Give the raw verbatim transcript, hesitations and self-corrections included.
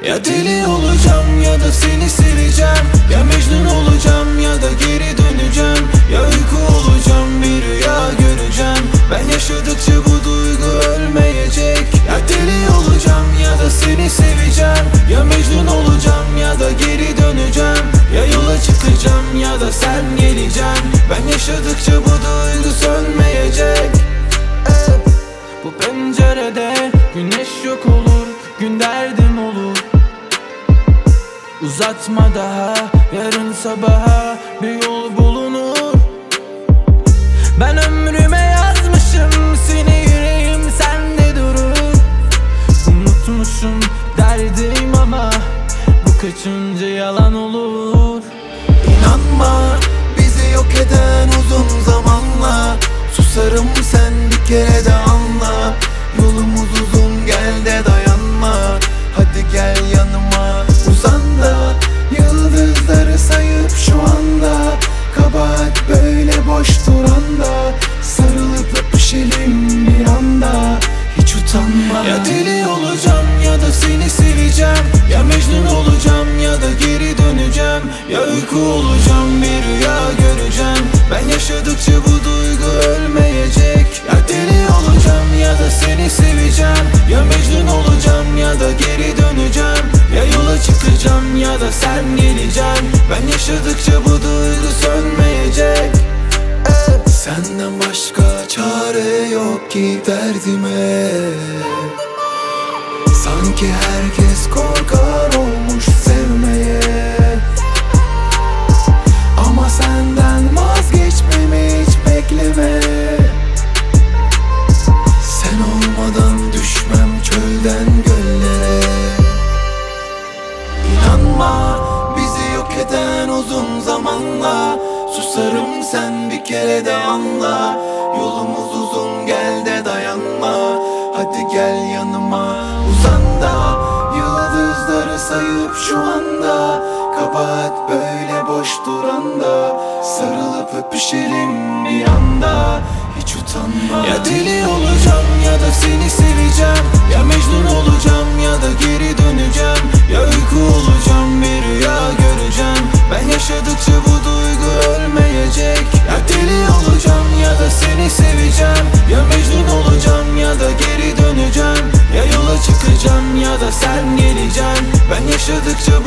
Ya deli olacağım ya da seni seveceğim, ya Mecnun olacağım ya da geri döneceğim, ya uyku olacağım bir rüya göreceğim. Ben yaşadıkça bu duygu ölmeyecek. Ya deli olacağım ya da seni seveceğim, ya Mecnun olacağım ya da geri döneceğim, ya yola çıkacağım ya da sen geleceksin. Ben yaşadıkça bu duygu sönmeyecek. Evet. Bu pencerede güneş yok olur, gün derdim olur. Uzatma daha, yarın sabaha bir yol bulunur. Ben ömrüme yazmışım seni, yüreğim sende durur. Unutmuşum derdim ama bu kaçıncı yalan olur. İnanma bizi yok eden uzun zamanla, susarım sen bir kere de anla. Yolumuz uzun, gel de dayanma. Hadi gel yanıma uzan da, yıldızları sayıp şu anda. Kabahat böyle boş duranda, sarılıp öpüşelim bir anda, hiç utanma. Ya deli olacağım ya da seni seveceğim, ya Mecnun olacağım ya da geri döneceğim, ya uyku olacağım bir rüya göreceğim. Ben yaşadıkça bu duygu ölmeyecek. Ya deli olacağım ya da seni seveceğim, ya Mecnun olacağım ya da geri döneceğim, ya yola çıkacağım ya da sen geleceksin. Ben yaşadıkça bu duygu sönmeyecek. Evet. Senden başka çare yok ki derdime. Sanki herkes korkar olmuş sevmeye. Ama senden vazgeçmemi hiç bekleme. Sen olmadan düşmem çölden göllere. İnanma bizi yok eden uzun zamanla, susarım sen bir kere de anla. Yolumuz uzun, gel de dayanma. Hadi gel yanıma uzan da, yıldızları sayıp şu anda. Kabahat böyle boş duranda, sarılıp öpüşelim bir anda, hiç utanma. Ya deli olacağım ya da seni seveceğim, ya Mecnun olacağım ya da geri döneceğim, ya uyku olacağım bir rüya göreceğim. Ben yaşadıkça bu duygu ölmeyecek. Ya deli olacağım ya da seni seveceğim, ya Mecnun olacağım ya da geri döneceğim, ya yola çıkacağım ya da sen geleceksin. Ben yaşadıkça bu